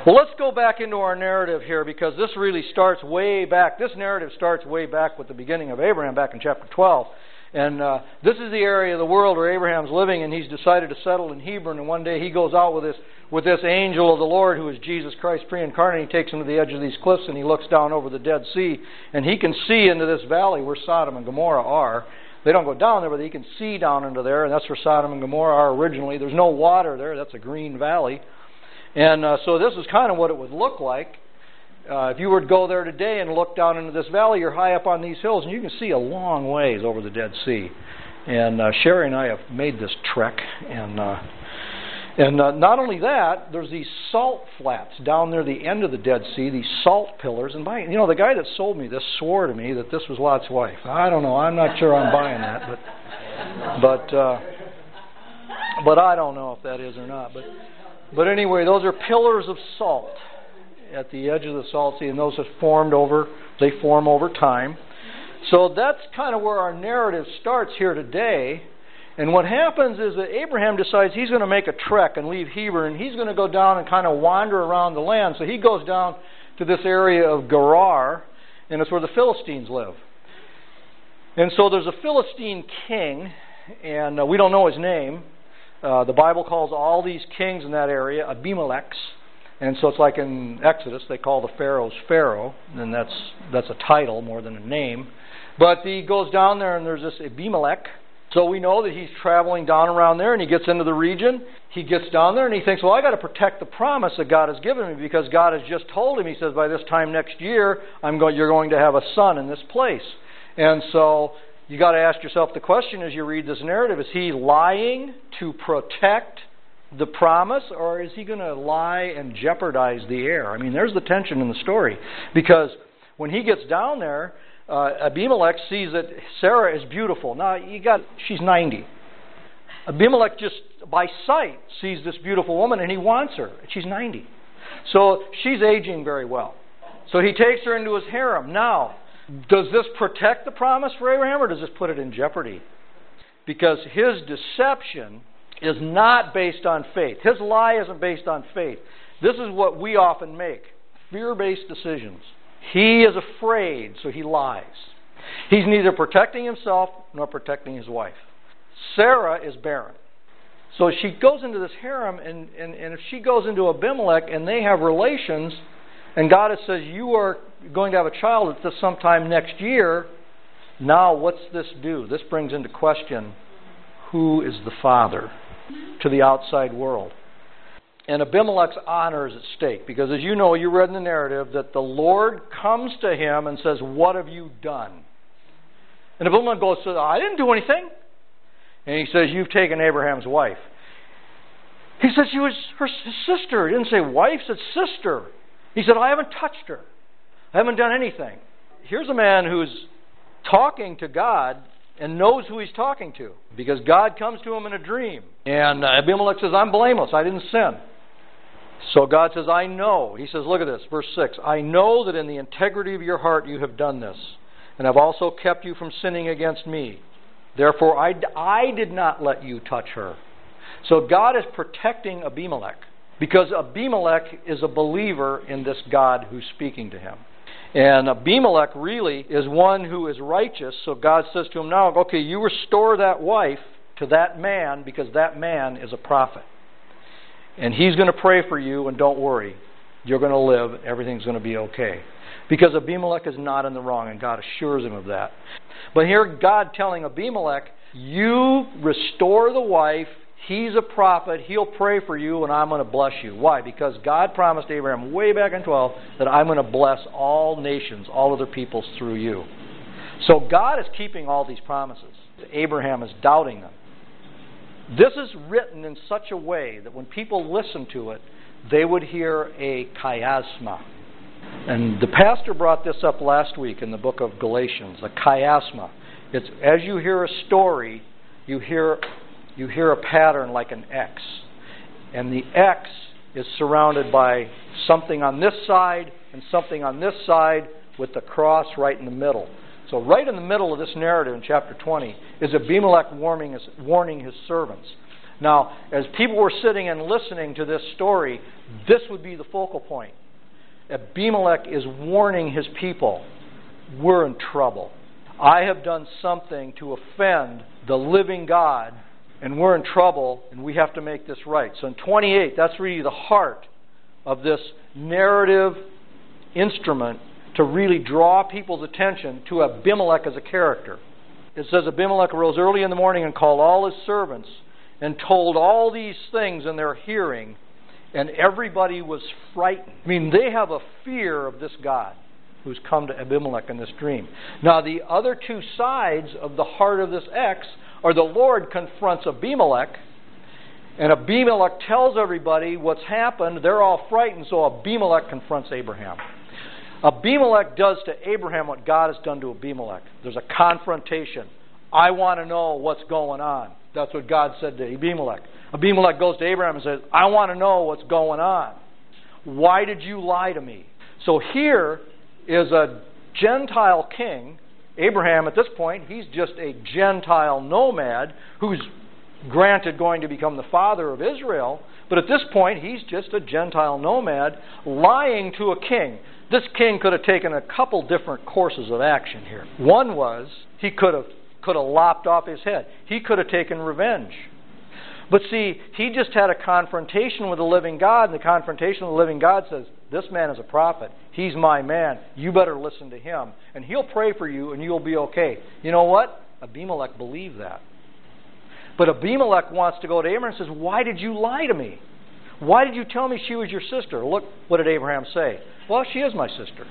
Well, let's go back into our narrative here, because this really starts way back. This narrative starts way back with the beginning of Abraham, back in chapter 12. And this is the area of the world where Abraham's living, and he's decided to settle in Hebron. And one day he goes out with this angel of the Lord, who is Jesus Christ pre-incarnate. He takes him to the edge of these cliffs, and he looks down over the Dead Sea, and he can see into this valley where Sodom and Gomorrah are. They don't go down there, but he can see down into there, and that's where Sodom and Gomorrah are originally. There's no water there. That's a green valley. And so this is kind of what it would look like. If you were to go there today and look down into this valley, you're high up on these hills, and you can see a long ways over the Dead Sea. And Sherry and I have made this trek. And not only that, there's these salt flats down near the end of the Dead Sea, these salt pillars. And the guy that sold me this swore to me that this was Lot's wife. I don't know. I'm not sure I'm buying that, but I don't know if that is or not. But anyway, those are pillars of salt at the edge of the Salt Sea, and those have form over time. So that's kind of where our narrative starts here today. And what happens is that Abraham decides he's going to make a trek and leave Hebron. He's going to go down and kind of wander around the land. So he goes down to this area of Gerar, and it's where the Philistines live. And so there's a Philistine king, and we don't know his name. The Bible calls all these kings in that area Abimelechs. And so it's like in Exodus, they call the pharaohs Pharaoh, and that's a title more than a name. But he goes down there, and there's this Abimelech. So we know that he's traveling down around there, and he gets into the region. He gets down there, and he thinks, well, I got to protect the promise that God has given me, because God has just told him, he says, by this time next year, you're going to have a son in this place. And so you got to ask yourself the question as you read this narrative, is he lying to protect the promise, or is he going to lie and jeopardize the heir? I mean, there's the tension in the story. Because when he gets down there, Abimelech sees that Sarah is beautiful. Now, she's 90. Abimelech just by sight sees this beautiful woman, and he wants her. She's 90. So she's aging very well. So he takes her into his harem. Now, does this protect the promise for Abraham, or does this put it in jeopardy? Because his deception is not based on faith. His lie isn't based on faith. This is what we often make. Fear-based decisions. He is afraid, so he lies. He's neither protecting himself nor protecting his wife. Sarah is barren. So she goes into this harem, and if she goes into Abimelech and they have relations, and God says, you are going to have a child at this sometime next year, now what's this do? This brings into question, who is the father to the outside world? And Abimelech's honor is at stake, because as you know, you read in the narrative that the Lord comes to him and says, what have you done? And Abimelech goes, I didn't do anything. And he says, you've taken Abraham's wife. He said she was his sister. He didn't say wife, he said sister. He said, I haven't touched her. I haven't done anything. Here's a man who's talking to God and knows who he's talking to, because God comes to him in a dream. And Abimelech says, I'm blameless. I didn't sin. So God says, I know. He says, look at this, verse 6. I know that in the integrity of your heart you have done this, and have also kept you from sinning against me. Therefore, I did not let you touch her. So God is protecting Abimelech, because Abimelech is a believer in this God who's speaking to him. And Abimelech really is one who is righteous, so God says to him, now, okay, you restore that wife to that man, because that man is a prophet. And he's going to pray for you, and don't worry, you're going to live, everything's going to be okay. Because Abimelech is not in the wrong, and God assures him of that. But here God telling Abimelech, you restore the wife, he's a prophet, he'll pray for you, and I'm going to bless you. Why? Because God promised Abraham way back in 12 that I'm going to bless all nations, all other peoples through you. So God is keeping all these promises. Abraham is doubting them. This is written in such a way that when people listen to it, they would hear a chiasma. And the pastor brought this up last week in the book of Galatians, a chiasma. It's as you hear a story, you hear a pattern like an X. And the X is surrounded by something on this side and something on this side with the cross right in the middle. So right in the middle of this narrative in chapter 20 is Abimelech warning his servants. Now, as people were sitting and listening to this story, this would be the focal point. Abimelech is warning his people, we're in trouble. I have done something to offend the living God, and we're in trouble, and we have to make this right. So in 28, that's really the heart of this narrative instrument to really draw people's attention to Abimelech as a character. It says Abimelech arose early in the morning and called all his servants and told all these things in their hearing, and everybody was frightened. I mean, they have a fear of this God who's come to Abimelech in this dream. Now, the other two sides of the heart of this X are the Lord confronts Abimelech, and Abimelech tells everybody what's happened. They're all frightened, so Abimelech confronts Abraham. Abimelech does to Abraham what God has done to Abimelech. There's a confrontation. I want to know what's going on. That's what God said to Abimelech. Abimelech goes to Abraham and says, I want to know what's going on. Why did you lie to me? So here is a Gentile king. Abraham, at this point, he's just a Gentile nomad who's granted going to become the father of Israel. But at this point, he's just a Gentile nomad lying to a king. This king could have taken a couple different courses of action here. One was he could have lopped off his head. He could have taken revenge. But see, he just had a confrontation with the living God, and the confrontation with the living God says, this man is a prophet. He's my man. You better listen to him. And he'll pray for you, and you'll be okay. You know what? Abimelech believed that. But Abimelech wants to go to Abraham and says, why did you lie to me? Why did you tell me she was your sister? Look, what did Abraham say? Well, she is my sister.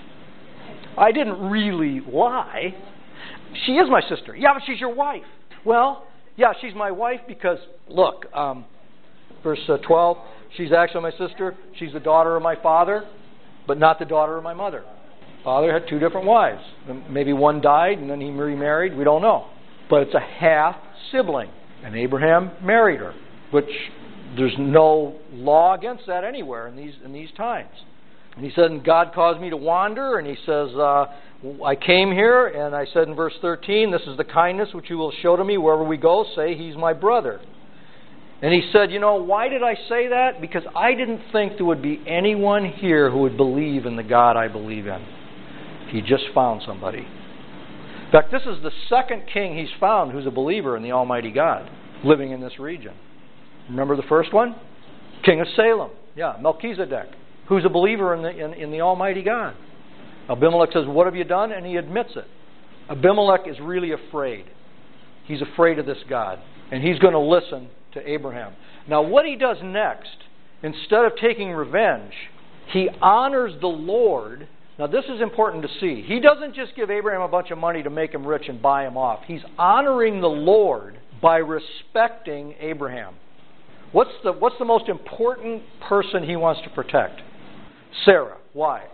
I didn't really lie. She is my sister. Yeah, but she's your wife. Well, yeah, she's my wife because, look, verse 12, she's actually my sister. She's the daughter of my father, but not the daughter of my mother. Father had two different wives. Maybe one died and then he remarried. We don't know. But it's a half-sibling. And Abraham married her, which there's no law against that anywhere in these times. And he said, and God caused me to wander, and he says, I came here, and I said in verse 13, this is the kindness which you will show to me wherever we go, say he's my brother. And he said, you know, why did I say that? Because I didn't think there would be anyone here who would believe in the God I believe in. He just found somebody. In fact, this is the second king he's found who's a believer in the Almighty God, living in this region. Remember the first one? King of Salem. Yeah, Melchizedek, who's a believer in the Almighty God. Abimelech says, what have you done? And he admits it. Abimelech is really afraid. He's afraid of this God. And he's going to listen to Abraham. Now, what he does next, instead of taking revenge, he honors the Lord. Now, this is important to see. He doesn't just give Abraham a bunch of money to make him rich and buy him off. He's honoring the Lord by respecting Abraham. What's the most important person he wants to protect? Sarah. Why?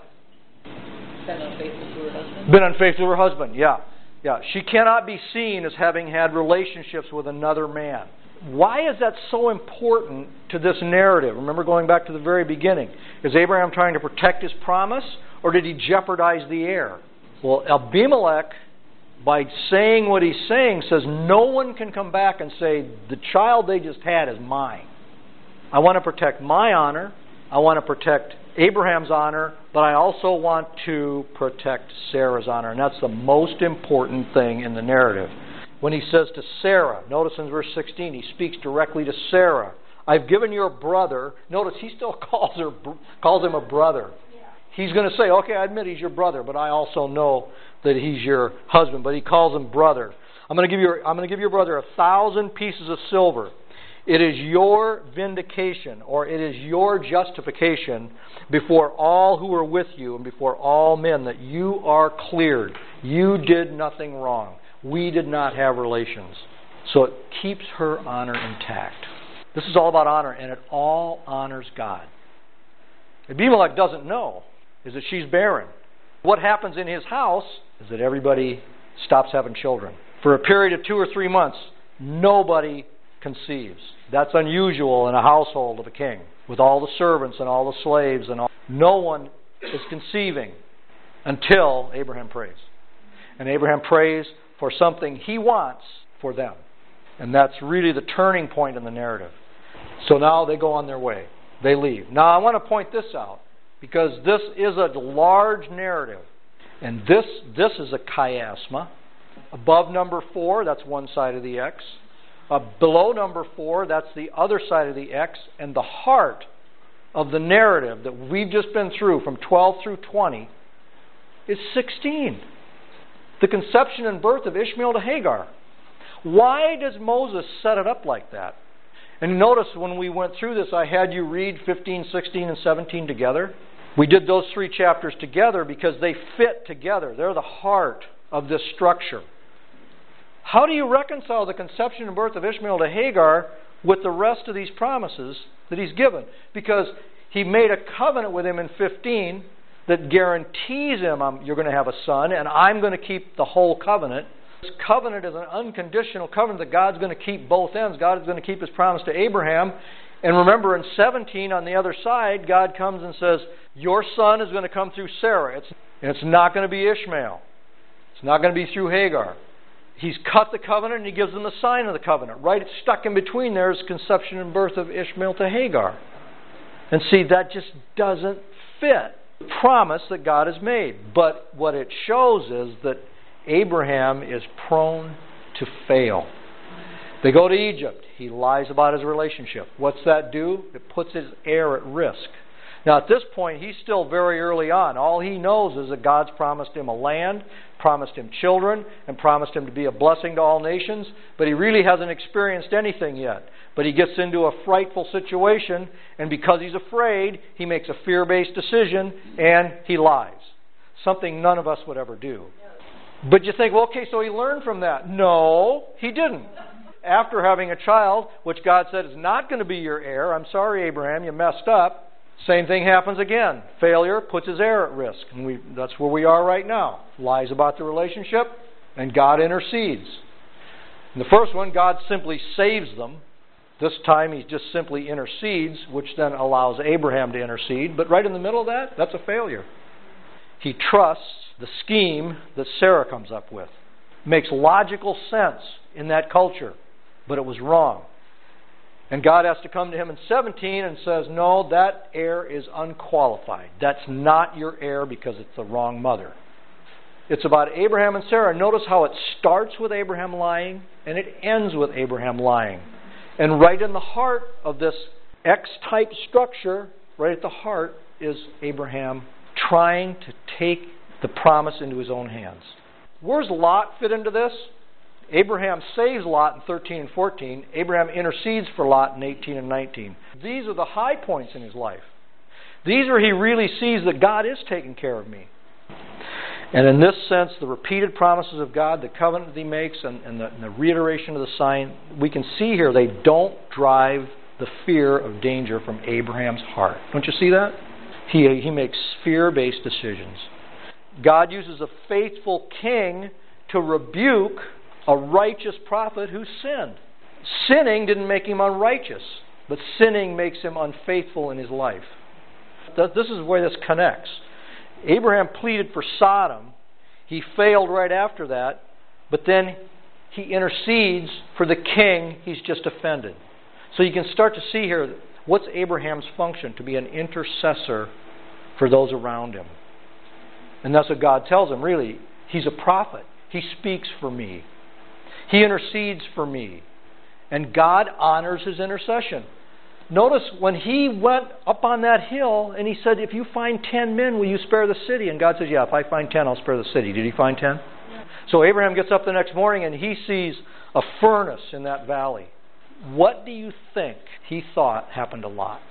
Been unfaithful to her husband. Been unfaithful to her husband, yeah. She cannot be seen as having had relationships with another man. Why is that so important to this narrative? Remember going back to the very beginning. Is Abraham trying to protect his promise, or did he jeopardize the heir? Well, Abimelech, by saying what he's saying, says no one can come back and say, the child they just had is mine. I want to protect my honor. I want to protect Abraham's honor, but I also want to protect Sarah's honor. And that's the most important thing in the narrative. When he says to Sarah, notice in verse 16, he speaks directly to Sarah. I've given your brother. Notice he still calls him a brother. He's going to say, okay, I admit he's your brother, but I also know that he's your husband. But he calls him brother. I'm going to give your brother 1,000 pieces of silver. It is your vindication, or it is your justification before all who are with you and before all men that you are cleared. You did nothing wrong. We did not have relations. So it keeps her honor intact. This is all about honor, and it all honors God. Abimelech doesn't know is that she's barren. What happens in his house is that everybody stops having children. For a period of 2 or 3 months, nobody conceives. That's unusual in a household of a king, with all the servants and all the slaves and all. No one is conceiving until Abraham prays. And Abraham prays for something he wants for them. And that's really the turning point in the narrative. So now they go on their way. They leave. Now I want to point this out, because this is a large narrative. And this is a chiasma. Above number 4, that's one side of the X. Below number 4, that's the other side of the X. And the heart of the narrative that we've just been through from 12 through 20 is 16. The conception and birth of Ishmael to Hagar. Why does Moses set it up like that? And notice when we went through this, I had you read 15, 16, and 17 together. We did those 3 chapters together because they fit together. They're the heart of this structure. How do you reconcile the conception and birth of Ishmael to Hagar with the rest of these promises that he's given? Because he made a covenant with him in 15 that guarantees him, you're going to have a son, and I'm going to keep the whole covenant. This covenant is an unconditional covenant that God's going to keep both ends. God is going to keep his promise to Abraham. And remember, in 17, on the other side, God comes and says, your son is going to come through Sarah. It's not going to be Ishmael. It's not going to be through Hagar. He's cut the covenant and he gives them the sign of the covenant. Right stuck in between there is conception and birth of Ishmael to Hagar. And see, that just doesn't fit the promise that God has made. But what it shows is that Abraham is prone to fail. They go to Egypt. He lies about his relationship. What's that do? It puts his heir at risk. Now at this point, he's still very early on. All he knows is that God's promised him a land, promised him children, and promised him to be a blessing to all nations, but he really hasn't experienced anything yet. But he gets into a frightful situation, and because he's afraid, he makes a fear-based decision, and he lies. Something none of us would ever do. But you think, well, okay, so he learned from that. No, he didn't. After having a child, which God said is not going to be your heir, I'm sorry, Abraham, you messed up. Same thing happens again. Failure puts his heir at risk. And that's where we are right now. Lies about the relationship, and God intercedes. In the first one, God simply saves them. This time, he just simply intercedes, which then allows Abraham to intercede. But right in the middle of that, that's a failure. He trusts the scheme that Sarah comes up with. Makes logical sense in that culture, but it was wrong. And God has to come to him in 17 and says, no, that heir is unqualified. That's not your heir because it's the wrong mother. It's about Abraham and Sarah. Notice how it starts with Abraham lying and it ends with Abraham lying. And right in the heart of this X-type structure, right at the heart, is Abraham trying to take the promise into his own hands. Where's Lot fit into this? Abraham saves Lot in 13 and 14. Abraham intercedes for Lot in 18 and 19. These are the high points in his life. These are where he really sees that God is taking care of me. And in this sense, the repeated promises of God, the covenant that he makes, and the reiteration of the sign, we can see here they don't drive the fear of danger from Abraham's heart. Don't you see that? He makes fear-based decisions. God uses a faithful king to rebuke a righteous prophet who sinned. Sinning didn't make him unrighteous, but sinning makes him unfaithful in his life. This is where this connects. Abraham pleaded for Sodom. He failed right after that, but then he intercedes for the king he's just offended. So you can start to see here, what's Abraham's function? To be an intercessor for those around him. And that's what God tells him, really. He's a prophet. He speaks for me. He intercedes for me. And God honors his intercession. Notice when he went up on that hill and he said, if you find 10 men, will you spare the city? And God says, yeah, if I find 10, I'll spare the city. Did he find 10? Yeah. So Abraham gets up the next morning and he sees a furnace in that valley. What do you think he thought happened to Lot?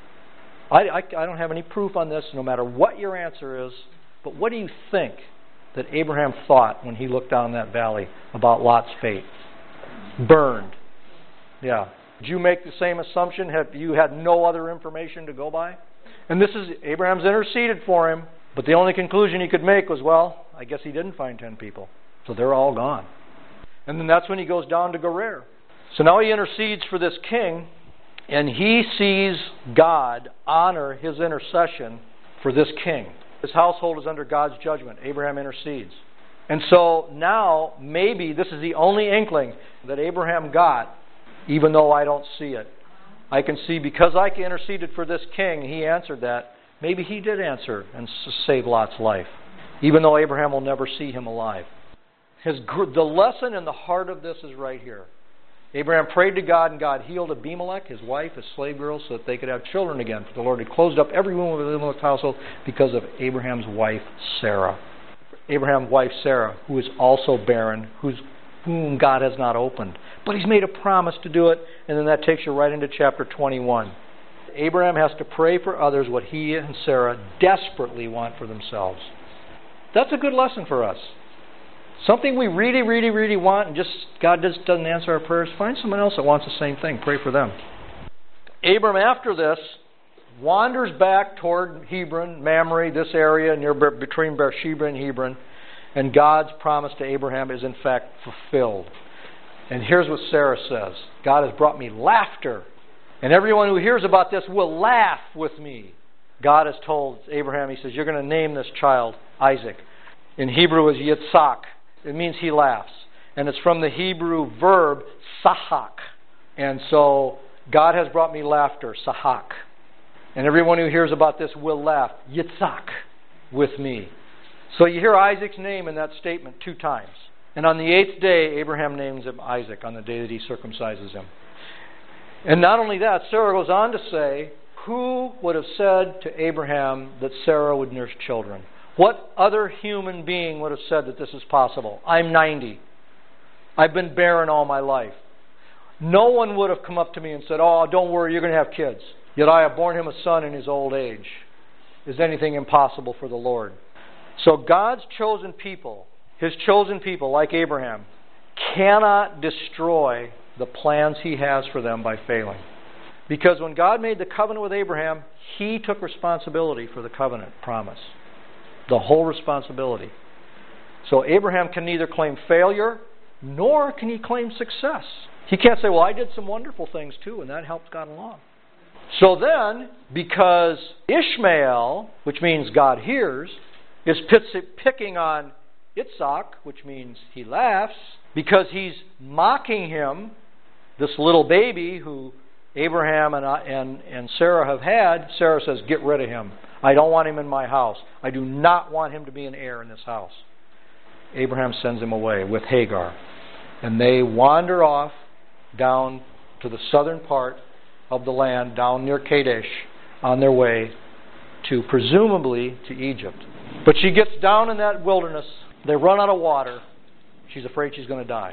I don't have any proof on this, no matter what your answer is. But what do you think that Abraham thought when he looked down that valley about Lot's fate? Burned. Yeah. Did you make the same assumption? Have you had no other information to go by? And this is, Abraham's interceded for him, but the only conclusion he could make was, well, I guess he didn't find 10 people. So they're all gone. And then that's when he goes down to Gerar. So now he intercedes for this king, and he sees God honor his intercession for this king. His household is under God's judgment. Abraham intercedes. And so now, maybe this is the only inkling that Abraham got, even though I don't see it. I can see because I interceded for this king, he answered that. Maybe he did answer and save Lot's life, even though Abraham will never see him alive. The lesson in the heart of this is right here. Abraham prayed to God, and God healed Abimelech, his wife, his slave girl, so that they could have children again. For the Lord had closed up every womb of Abimelech's household because of Abraham's wife, Sarah. Abraham's wife, Sarah, who is also barren, whose womb God has not opened. But he's made a promise to do it, and then that takes you right into chapter 21. Abraham has to pray for others what he and Sarah desperately want for themselves. That's a good lesson for us. Something we really, really, really want, and just God just doesn't answer our prayers. Find someone else that wants the same thing. Pray for them. Abram, after this, wanders back toward Hebron, Mamre, this area between Beersheba and Hebron, and God's promise to Abraham is in fact fulfilled. And here's what Sarah says: God has brought me laughter, and everyone who hears about this will laugh with me. God has told Abraham, he says, you're going to name this child Isaac. In Hebrew is Yitzhak. It means he laughs. And it's from the Hebrew verb sahak. And so, God has brought me laughter, sahak. And everyone who hears about this will laugh, Yitzhak, with me. So you hear Isaac's name in that statement 2 times. And on the 8th day, Abraham names him Isaac, on the day that he circumcises him. And not only that, Sarah goes on to say, who would have said to Abraham that Sarah would nurse children? What other human being would have said that this is possible? I'm 90. I've been barren all my life. No one would have come up to me and said, oh, don't worry, you're going to have kids. Yet I have borne him a son in his old age. Is anything impossible for the Lord? So God's chosen people, his chosen people like Abraham, cannot destroy the plans he has for them by failing. Because when God made the covenant with Abraham, he took responsibility for the covenant promise. The whole responsibility. So Abraham can neither claim failure, nor can he claim success. He can't say, well, I did some wonderful things too, and that helped God along. So then, because Ishmael, which means God hears, is picking on Yitzhak, which means he laughs, because he's mocking him, this little baby who Abraham and Sarah have had, Sarah says, get rid of him. I don't want him in my house. I do not want him to be an heir in this house. Abraham sends him away with Hagar. And they wander off down to the southern part of the land, down near Kadesh, on their way to, presumably, to Egypt. But she gets down in that wilderness. They run out of water. She's afraid she's going to die.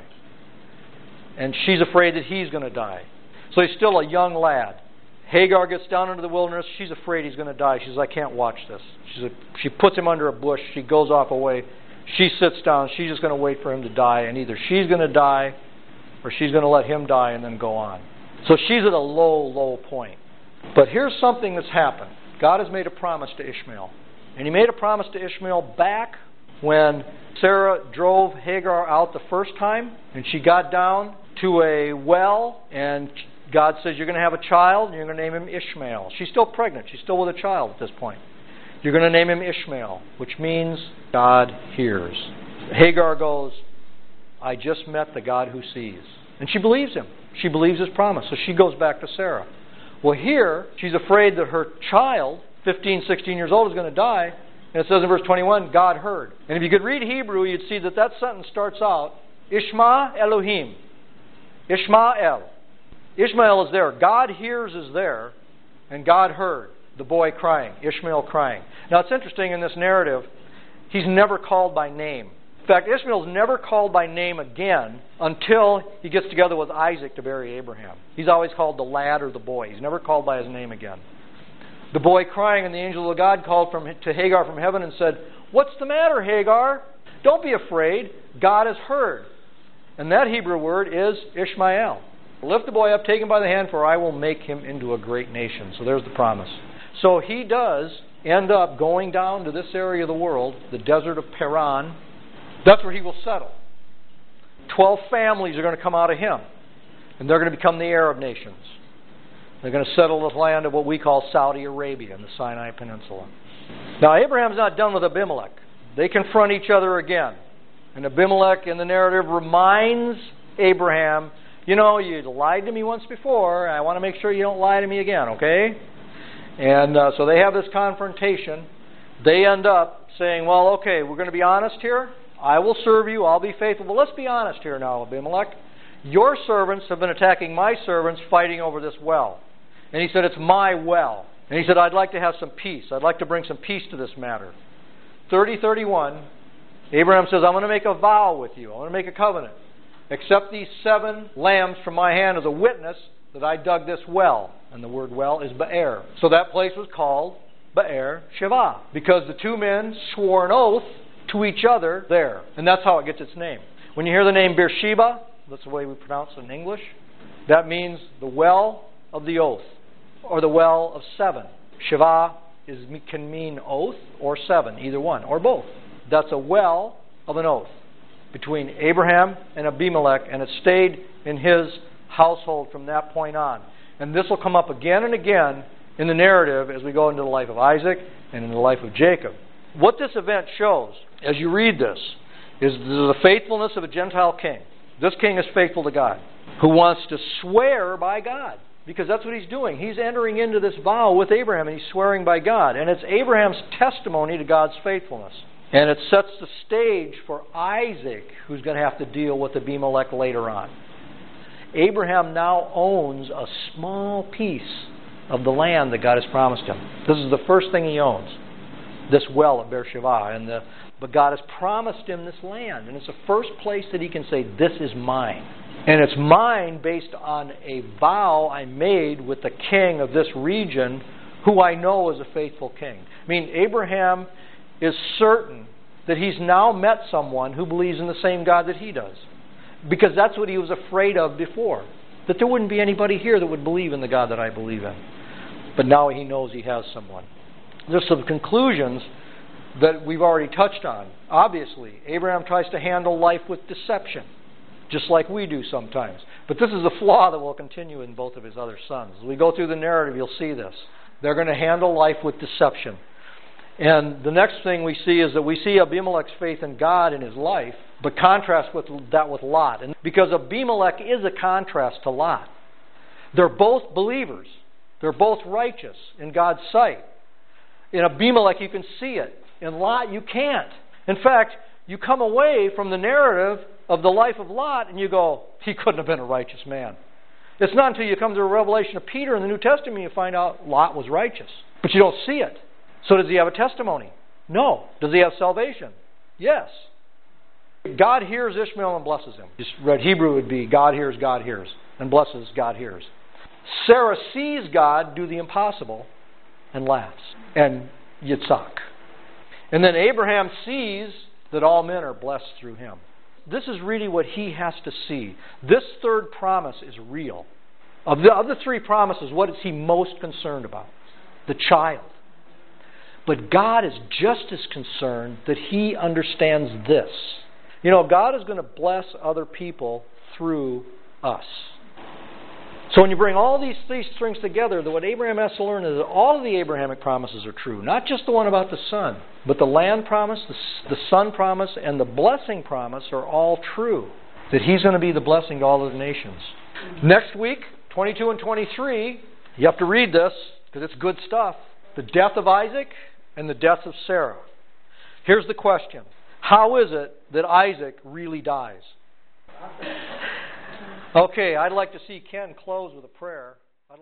And she's afraid that he's going to die. So he's still a young lad. Hagar gets down into the wilderness. She's afraid he's going to die. She says, I can't watch this. She puts him under a bush. She goes off away. She sits down. She's just going to wait for him to die. And either she's going to die or she's going to let him die and then go on. So she's at a low, low point. But here's something that's happened. God has made a promise to Ishmael. And he made a promise to Ishmael back when Sarah drove Hagar out the first time. And she got down to a well, and God says, you're going to have a child, and you're going to name him Ishmael. She's still pregnant. She's still with a child at this point. You're going to name him Ishmael, which means God hears. Hagar goes, I just met the God who sees. And she believes him. She believes his promise. So she goes back to Sarah. Well, here, she's afraid that her child, 15, 16 years old, is going to die. And it says in verse 21, God heard. And if you could read Hebrew, you'd see that sentence starts out, Ishma Elohim. Ishmael. Ishmael is there. God hears is there. And God heard the boy crying, Ishmael crying. Now it's interesting in this narrative, he's never called by name. In fact, Ishmael's never called by name again until he gets together with Isaac to bury Abraham. He's always called the lad or the boy. He's never called by his name again. The boy crying, and the angel of God called to Hagar from heaven and said, what's the matter, Hagar? Don't be afraid. God has heard. And that Hebrew word is Ishmael. Lift the boy up, take him by the hand, for I will make him into a great nation. So there's the promise. So he does end up going down to this area of the world, the desert of Paran. That's where he will settle. 12 families are going to come out of him. And they're going to become the Arab nations. They're going to settle the land of what we call Saudi Arabia in the Sinai Peninsula. Now Abraham's not done with Abimelech. They confront each other again. And Abimelech in the narrative reminds Abraham you lied to me once before. I want to make sure you don't lie to me again, okay? And so they have this confrontation. They end up saying, well, okay, we're going to be honest here. I will serve you. I'll be faithful. But let's be honest here now, Abimelech. Your servants have been attacking my servants, fighting over this well. And he said, it's my well. And he said, I'd like to have some peace. I'd like to bring some peace to this matter. 30:31, Abraham says, I'm going to make a vow with you. I'm going to make a covenant. Accept these 7 lambs from my hand as a witness that I dug this well. And the word well is Be'er. So that place was called Be'er Sheva, because the 2 men swore an oath to each other there. And that's how it gets its name. When you hear the name Beersheba, that's the way we pronounce it in English, that means the well of the oath, or the well of 7. Sheva can mean oath or 7, either one, or both. That's a well of an oath between Abraham and Abimelech, and it stayed in his household from that point on. And this will come up again and again in the narrative as we go into the life of Isaac and in the life of Jacob. What this event shows, as you read this, is the faithfulness of a Gentile king. This king is faithful to God, who wants to swear by God, because that's what he's doing. He's entering into this vow with Abraham, and he's swearing by God. And it's Abraham's testimony to God's faithfulness. And it sets the stage for Isaac, who's going to have to deal with Abimelech later on. Abraham now owns a small piece of the land that God has promised him. This is the first thing he owns, this well at Beersheba. But God has promised him this land, and it's the first place that he can say, this is mine. And it's mine based on a vow I made with the king of this region, who I know is a faithful king. I mean, Abraham is certain that he's now met someone who believes in the same God that he does. Because that's what he was afraid of before. That there wouldn't be anybody here that would believe in the God that I believe in. But now he knows he has someone. There's some conclusions that we've already touched on. Obviously, Abraham tries to handle life with deception, just like we do sometimes. But this is a flaw that will continue in both of his other sons. As we go through the narrative, you'll see this. They're going to handle life with deception. And the next thing we see is that we see Abimelech's faith in God in his life, but contrast that with Lot. And because Abimelech is a contrast to Lot. They're both believers. They're both righteous in God's sight. In Abimelech, you can see it. In Lot, you can't. In fact, you come away from the narrative of the life of Lot and you go, he couldn't have been a righteous man. It's not until you come to the revelation of Peter in the New Testament you find out Lot was righteous. But you don't see it. So does he have a testimony? No. Does he have salvation? Yes. God hears Ishmael and blesses him. Just read Hebrew would be God hears, and blesses, God hears. Sarah sees God do the impossible and laughs. And Yitzhak. And then Abraham sees that all men are blessed through him. This is really what he has to see. This third promise is real. Of the other 3 promises, what is he most concerned about? The child. But God is just as concerned that he understands this. You know, God is going to bless other people through us. So when you bring all these strings together, what Abraham has to learn is that all of the Abrahamic promises are true. Not just the one about the son, but the land promise, the son promise, and the blessing promise are all true. That he's going to be the blessing to all of the nations. Next week, 22 and 23, you have to read this because it's good stuff. The death of Isaac and the death of Sarah. Here's the question. How is it that Isaac really dies? Okay, I'd like to see Ken close with a prayer.